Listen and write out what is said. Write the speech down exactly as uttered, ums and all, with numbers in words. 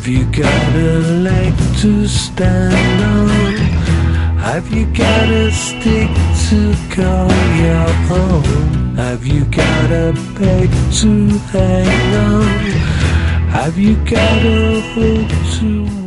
Have you got a leg to stand on? Have you got a stick to call your own? Have you got a peg to hang on? Have you got a hook to